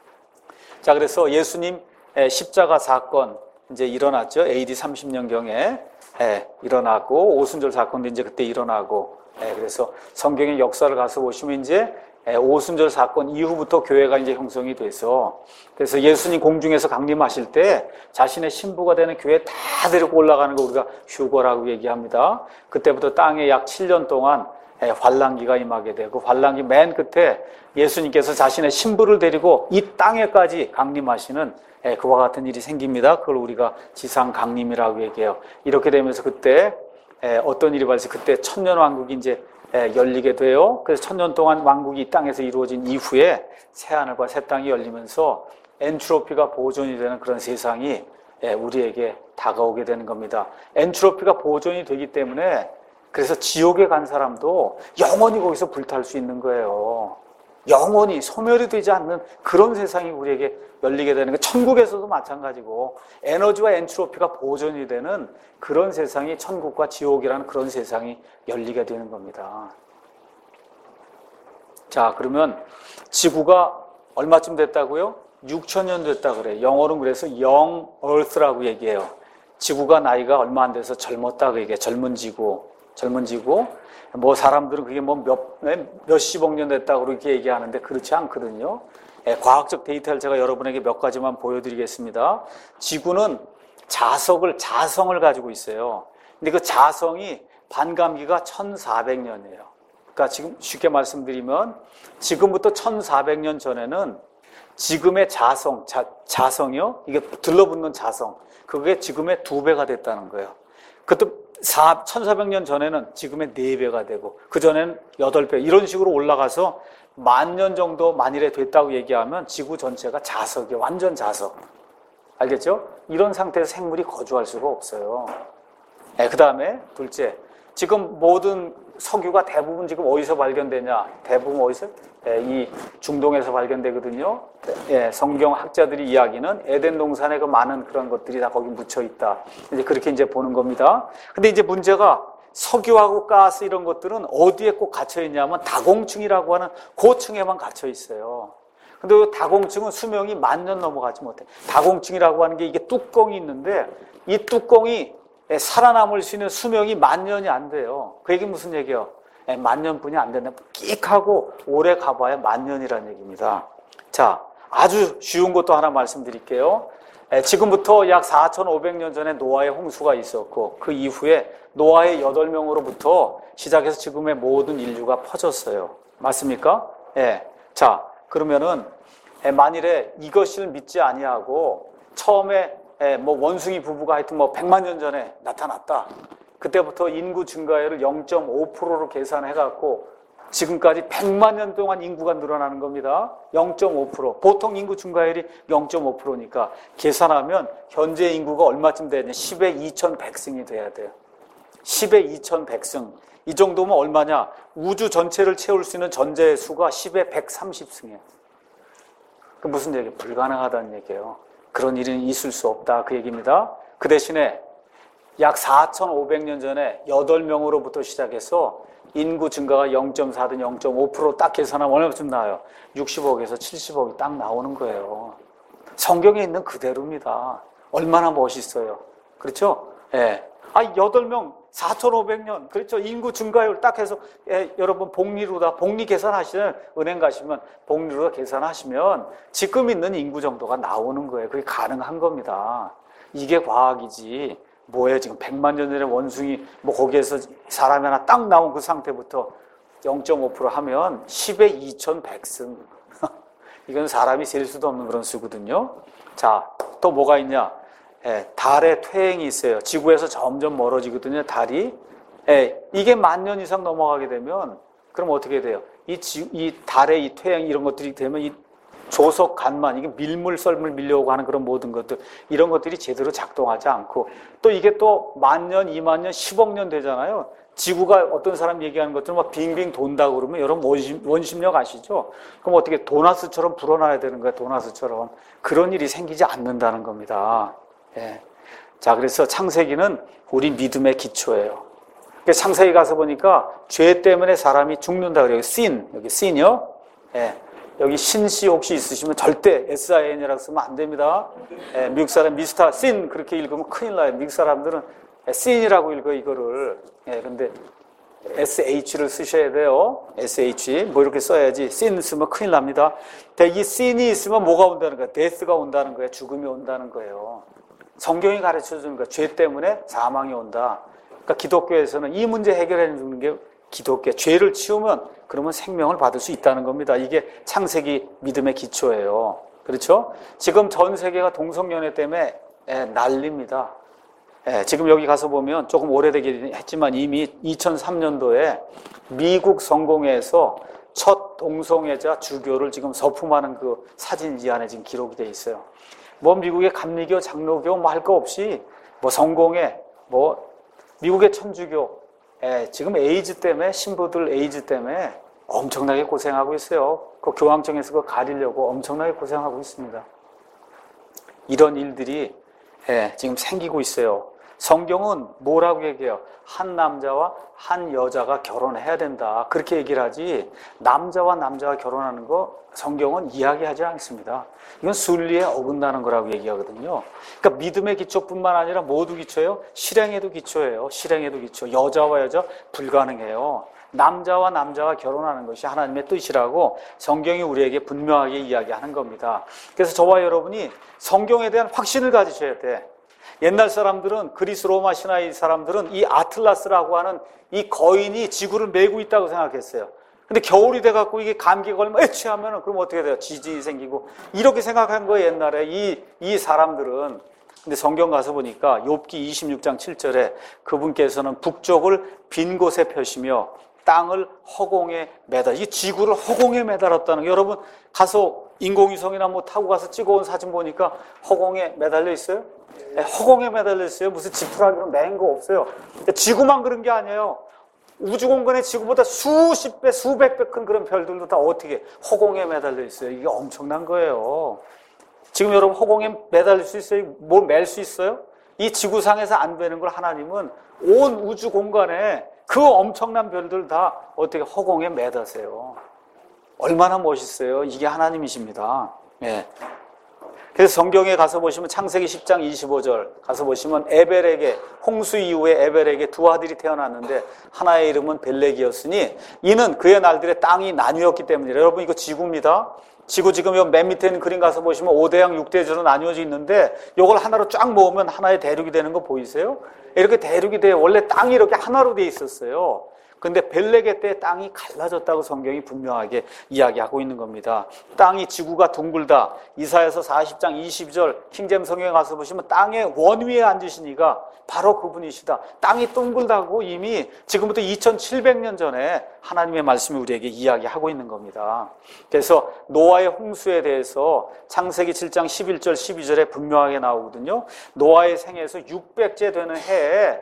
자, 그래서 예수님 십자가 사건 이제 일어났죠. 에이디 삼십 년경에 예, 일어나고 오순절 사건도 이제 그때 일어나고 예, 그래서 성경의 역사를 가서 보시면 이제 예, 오순절 사건 이후부터 교회가 이제 형성이 돼서 그래서 예수님 공중에서 강림하실 때 자신의 신부가 되는 교회 다 데리고 올라가는 거 우리가 휴거라고 얘기합니다. 그때부터 땅에 약 칠 년 동안 예, 환란기가 임하게 되고 환란기 맨 끝에 예수님께서 자신의 신부를 데리고 이 땅에까지 강림하시는 예, 그와 같은 일이 생깁니다. 그걸 우리가 지상 강림이라고 얘기해요. 이렇게 되면서 그때 예, 어떤 일이 발생? 그때 천년 왕국이 이제 예, 열리게 돼요. 그래서 천년 동안 왕국이 이 땅에서 이루어진 이후에 새 하늘과 새 땅이 열리면서 엔트로피가 보존이 되는 그런 세상이 예, 우리에게 다가오게 되는 겁니다. 엔트로피가 보존이 되기 때문에 그래서 지옥에 간 사람도 영원히 거기서 불탈 수 있는 거예요. 영원히 소멸이 되지 않는 그런 세상이 우리에게 열리게 되는 거. 천국에서도 마찬가지고 에너지와 엔트로피가 보존이 되는 그런 세상이 천국과 지옥이라는 그런 세상이 열리게 되는 겁니다. 자, 그러면 지구가 얼마쯤 됐다고요? 육천 년 됐다 그래요. 영어로는 그래서 young earth라고 얘기해요. 지구가 나이가 얼마 안 돼서 젊었다 그 얘기해요. 젊은 지구, 젊은 지구. 뭐 사람들은 그게 뭐 몇, 몇십억 년 됐다고 그렇게 얘기하는데 그렇지 않거든요. 예, 과학적 데이터를 제가 여러분에게 몇 가지만 보여드리겠습니다. 지구는 자석을, 자성을 가지고 있어요. 근데 그 자성이 반감기가 천사백 년이에요. 그러니까 지금 쉽게 말씀드리면 지금부터 천사백 년 전에는 지금의 자성, 자, 자성이요? 이게 들러붙는 자성. 그게 지금의 두 배가 됐다는 거예요. 그때 천사백 년 전에는 지금의 네 배가 되고 그 전에는 여덟 배 이런 식으로 올라가서 만 년 정도 만일에 됐다고 얘기하면 지구 전체가 자석이에요. 완전 자석. 알겠죠? 이런 상태에서 생물이 거주할 수가 없어요. 네, 그 다음에 둘째, 지금 모든 석유가 대부분 지금 어디서 발견되냐? 대부분 어디서? 네, 이 중동에서 발견되거든요. 네, 성경 학자들이 이야기는 에덴 동산에 그 많은 그런 것들이 다 거기 묻혀 있다. 이제 그렇게 이제 보는 겁니다. 근데 이제 문제가 석유하고 가스 이런 것들은 어디에 꼭 갇혀 있냐면 다공층이라고 하는 고층에만 갇혀 있어요. 근데 이 다공층은 수명이 만 년 넘어가지 못해. 다공층이라고 하는 게 이게 뚜껑이 있는데 이 뚜껑이 살아남을 수 있는 수명이 만 년이 안 돼요. 그 얘기 무슨 얘기예요? 예, 만 년뿐이 안 된다. 끽 하고 오래 가봐야 만 년이라는 얘기입니다. 자, 아주 쉬운 것도 하나 말씀드릴게요. 예, 지금부터 약 사천오백 년 전에 노아의 홍수가 있었고 그 이후에 노아의 여덟 명으로부터 시작해서 지금의 모든 인류가 퍼졌어요. 맞습니까? 예. 자, 그러면은 예, 만일에 이것을 믿지 아니하고 처음에 예, 뭐 원숭이 부부가 하여튼 뭐 백만 년 전에 나타났다. 그때부터 인구 증가율을 영 점 오 퍼센트로 계산해갖고 지금까지 백만 년 동안 인구가 늘어나는 겁니다. 영 점 오 퍼센트. 보통 인구 증가율이 영 점 오 퍼센트니까 계산하면 현재 인구가 얼마쯤 돼야 되냐? 십의 이천백 승이 돼야 돼요. 십의 이천백 승. 이 정도면 얼마냐? 우주 전체를 채울 수 있는 전자의 수가 십의 백삼십 승이에요. 그 무슨 얘기예요? 불가능하다는 얘기예요. 그런 일은 있을 수 없다. 그 얘기입니다. 그 대신에 약 사천오백 년 전에 여덟 명으로부터 시작해서 인구 증가가 영 점 사든 영 점 오 퍼센트 딱 계산하면 얼마쯤 나와요? 육십억에서 칠십억이 딱 나오는 거예요. 성경에 있는 그대로입니다. 얼마나 멋있어요. 그렇죠? 예. 아, 여덟 명, 사천오백 년. 그렇죠? 인구 증가율 딱 해서, 예, 여러분, 복리로다. 복리 계산하시면, 은행 가시면, 복리로다 계산하시면, 지금 있는 인구 정도가 나오는 거예요. 그게 가능한 겁니다. 이게 과학이지. 뭐예요? 지금 백만 년 전에 원숭이, 뭐, 거기에서 사람이 하나 딱 나온 그 상태부터 영 점 오 퍼센트 하면 십의 이천백 승. 이건 사람이 셀 수도 없는 그런 수거든요. 자, 또 뭐가 있냐? 예, 달에 퇴행이 있어요. 지구에서 점점 멀어지거든요, 달이. 예, 이게 만 년 이상 넘어가게 되면, 그럼 어떻게 돼요? 이, 지, 이 달의 이 퇴행, 이런 것들이 되면 이 조석 간만, 이게 밀물, 썰물 밀려오고 하는 그런 모든 것들, 이런 것들이 제대로 작동하지 않고, 또 이게 또 만 년, 이만 년, 십억 년 되잖아요. 지구가 어떤 사람 얘기하는 것처럼 막 빙빙 돈다고 그러면 여러분 원심, 원심력 아시죠? 그럼 어떻게 도나스처럼 불어나야 되는 거야, 도나스처럼. 그런 일이 생기지 않는다는 겁니다. 예. 자, 그래서 창세기는 우리 믿음의 기초예요. 창세기 가서 보니까 죄 때문에 사람이 죽는다 그래요. sin, 여기 sin이요. 예. 여기 신씨 혹시 있으시면 절대 에스아이엔이라고 쓰면 안 됩니다. 예, 미국 사람 미스터 sin 그렇게 읽으면 큰일 나요. 미국 사람들은 sin이라고 읽어 이거를. 예, 근데 에스에이치를 쓰셔야 돼요. 에스에이치 뭐 이렇게 써야지. sin 쓰면 큰일 납니다. 이 sin이 있으면 뭐가 온다는 거야? death가 온다는 거야. 죽음이 온다는 거예요. 성경이 가르쳐 주는 거야. 죄 때문에 사망이 온다. 그러니까 기독교에서는 이 문제 해결해 주는 게 기독교. 죄를 치우면 그러면 생명을 받을 수 있다는 겁니다. 이게 창세기 믿음의 기초예요. 그렇죠? 지금 전 세계가 동성연애 때문에 예, 난립니다. 예, 지금 여기 가서 보면 조금 오래되긴 했지만 이미 이천삼 년도에 미국 성공회에서 첫 동성애자 주교를 지금 서품하는 그 사진 이 안에 지금 기록이 돼 있어요. 뭐 미국의 감리교, 장로교 뭐 할 거 없이 뭐 성공회, 뭐 미국의 천주교, 예, 지금 에이즈 때문에 신부들 에이즈 때문에 엄청나게 고생하고 있어요. 그 교황청에서 그거 가리려고 엄청나게 고생하고 있습니다. 이런 일들이 예, 지금 생기고 있어요. 성경은 뭐라고 얘기해요? 한 남자와 한 여자가 결혼해야 된다. 그렇게 얘기를 하지 남자와 남자가 결혼하는 거 성경은 이야기하지 않습니다. 이건 순리에 어긋나는 거라고 얘기하거든요. 그러니까 믿음의 기초뿐만 아니라 모두 기초예요. 실행에도 기초예요. 실행에도 기초. 여자와 여자 불가능해요. 남자와 남자가 결혼하는 것이 하나님의 뜻이라고 성경이 우리에게 분명하게 이야기하는 겁니다. 그래서 저와 여러분이 성경에 대한 확신을 가지셔야 돼. 옛날 사람들은 그리스 로마 신화의 사람들은 이 아틀라스라고 하는 이 거인이 지구를 메고 있다고 생각했어요. 근데 겨울이 돼갖고 이게 감기가 걸리면 애취하면은 그럼 어떻게 돼요? 지진이 생기고 이렇게 생각한 거예요 옛날에 이, 이 사람들은. 근데 성경 가서 보니까 욥기 이십육 장 칠 절에 그분께서는 북쪽을 빈 곳에 펴시며 땅을 허공에 매달, 이 지구를 허공에 매달았다는 거. 여러분 가서 인공위성이나 뭐 타고 가서 찍어온 사진 보니까 허공에 매달려 있어요? 네, 허공에 매달려 있어요. 무슨 지푸라기로 맨 거 없어요. 지구만 그런 게 아니에요. 우주공간의 지구보다 수십 배, 수백 배 큰 그런 별들도 다 어떻게 허공에 매달려 있어요. 이게 엄청난 거예요. 지금 여러분 허공에 매달릴 수 있어요? 뭘 맬 수 있어요? 이 지구상에서 안 되는 걸 하나님은 온 우주공간에 그 엄청난 별들 다 어떻게 허공에 매다세요. 얼마나 멋있어요. 이게 하나님이십니다. 예. 그래서 성경에 가서 보시면 창세기 십 장 이십오 절 가서 보시면 에벨에게, 홍수 이후에 에벨에게 두 아들이 태어났는데 하나의 이름은 벨렉이었으니 이는 그의 날들의 땅이 나뉘었기 때문이라. 여러분 이거 지구입니다. 지구 지금 요 맨 밑에 있는 그림 가서 보시면 오대양 육대주로 나뉘어져 있는데 이걸 하나로 쫙 모으면 하나의 대륙이 되는 거 보이세요? 이렇게 대륙이 돼요. 원래 땅이 이렇게 하나로 돼 있었어요. 근데 벨렉의 때 땅이 갈라졌다고 성경이 분명하게 이야기하고 있는 겁니다. 땅이, 지구가 둥글다. 이사야서 사십 장 이십 절 킹제임 성경에 가서 보시면 땅의 원위에 앉으시니가 바로 그분이시다. 땅이 둥글다고 이미 지금부터 이천칠백 년 전에 하나님의 말씀이 우리에게 이야기하고 있는 겁니다. 그래서 노아의 홍수에 대해서 창세기 칠 장 십일 절 십이 절에 분명하게 나오거든요. 노아의 생에서 육백째 되는 해에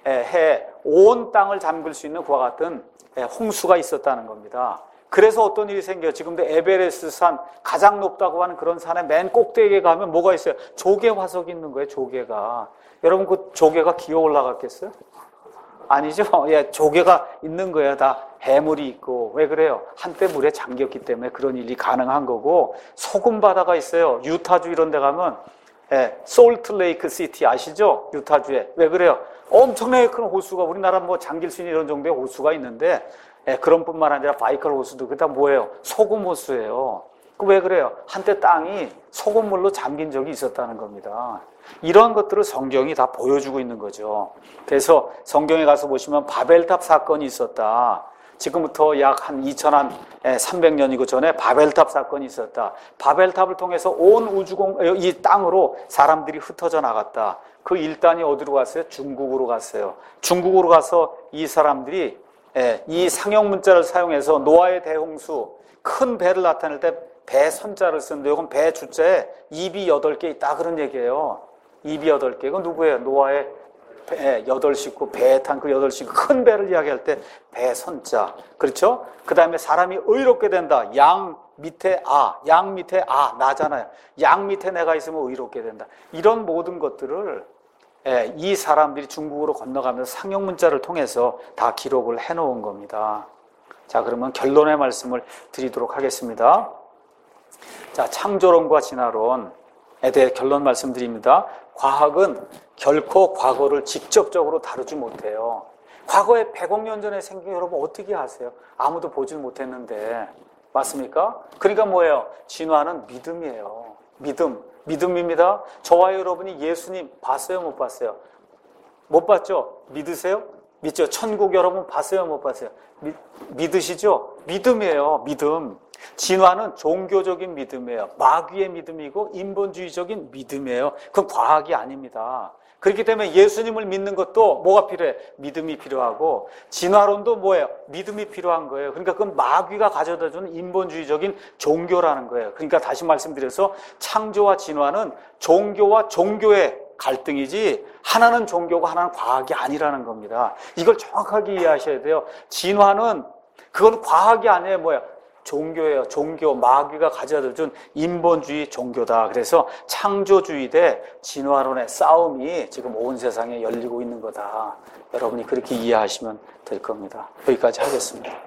해 온 땅을 잠글 수 있는 그와 같은 홍수가 있었다는 겁니다. 그래서 어떤 일이 생겨요. 지금도 에베레스트 산, 가장 높다고 하는 그런 산의 맨 꼭대기에 가면 뭐가 있어요? 조개 화석이 있는 거예요. 조개가. 여러분 그 조개가 기어 올라갔겠어요? 아니죠. 예, 조개가 있는 거예요. 다 해물이 있고. 왜 그래요? 한때 물에 잠겼기 때문에 그런 일이 가능한 거고. 소금 바다가 있어요. 유타주 이런 데 가면 예, 솔트레이크 시티 아시죠? 유타주에. 왜 그래요? 엄청나게 큰 호수가, 우리나라 뭐 잠길 수 있는 이런 정도의 호수가 있는데 예, 그런 뿐만 아니라 바이칼 호수도 그다 뭐예요? 소금 호수예요. 그 왜 그래요? 한때 땅이 소금물로 잠긴 적이 있었다는 겁니다. 이러한 것들을 성경이 다 보여주고 있는 거죠. 그래서 성경에 가서 보시면 바벨탑 사건이 있었다. 지금부터 약 한 이천삼백 년이고 전에 바벨탑 사건이 있었다. 바벨탑을 통해서 온 우주공, 이 땅으로 사람들이 흩어져 나갔다. 그 일단이 어디로 갔어요? 중국으로 갔어요. 중국으로 가서 이 사람들이 이 상형 문자를 사용해서 노아의 대홍수, 큰 배를 나타낼 때 배 선자를 쓰는데 이건 배 주자에 입이 여덟 개 있다 그런 얘기예요. 입이 여덟 개. 이건 누구예요? 노아의 배, 여덟 식구, 배에 탄 그 여덟 식구, 큰 배를 이야기할 때 배 선자. 그렇죠? 그 다음에 사람이 의롭게 된다. 양 밑에 아, 양 밑에 아, 나잖아요. 양 밑에 내가 있으면 의롭게 된다. 이런 모든 것들을 예, 이 사람들이 중국으로 건너가면서 상형 문자를 통해서 다 기록을 해놓은 겁니다. 자, 그러면 결론의 말씀을 드리도록 하겠습니다. 자, 창조론과 진화론에 대해 결론 말씀드립니다. 과학은 결코 과거를 직접적으로 다루지 못해요. 과거에 백억 년 전에 생긴 여러분 어떻게 아세요? 아무도 보질 못했는데. 맞습니까? 그러니까 뭐예요? 진화는 믿음이에요. 믿음. 믿음입니다. 저와 여러분이 예수님 봤어요? 못 봤어요? 못 봤죠? 믿으세요? 믿죠? 천국 여러분 봤어요? 못 봤어요? 믿, 믿으시죠? 믿음이에요. 믿음. 진화는 종교적인 믿음이에요. 마귀의 믿음이고 인본주의적인 믿음이에요. 그건 과학이 아닙니다. 그렇기 때문에 예수님을 믿는 것도 뭐가 필요해? 믿음이 필요하고, 진화론도 뭐예요? 믿음이 필요한 거예요. 그러니까 그건 마귀가 가져다주는 인본주의적인 종교라는 거예요. 그러니까 다시 말씀드려서 창조와 진화는 종교와 종교의 갈등이지 하나는 종교고 하나는 과학이 아니라는 겁니다. 이걸 정확하게 이해하셔야 돼요. 진화는 그건 과학이 아니에요. 뭐야? 종교예요. 종교, 마귀가 가져다 준 인본주의 종교다. 그래서 창조주의 대 진화론의 싸움이 지금 온 세상에 열리고 있는 거다. 여러분이 그렇게 이해하시면 될 겁니다. 여기까지 하겠습니다.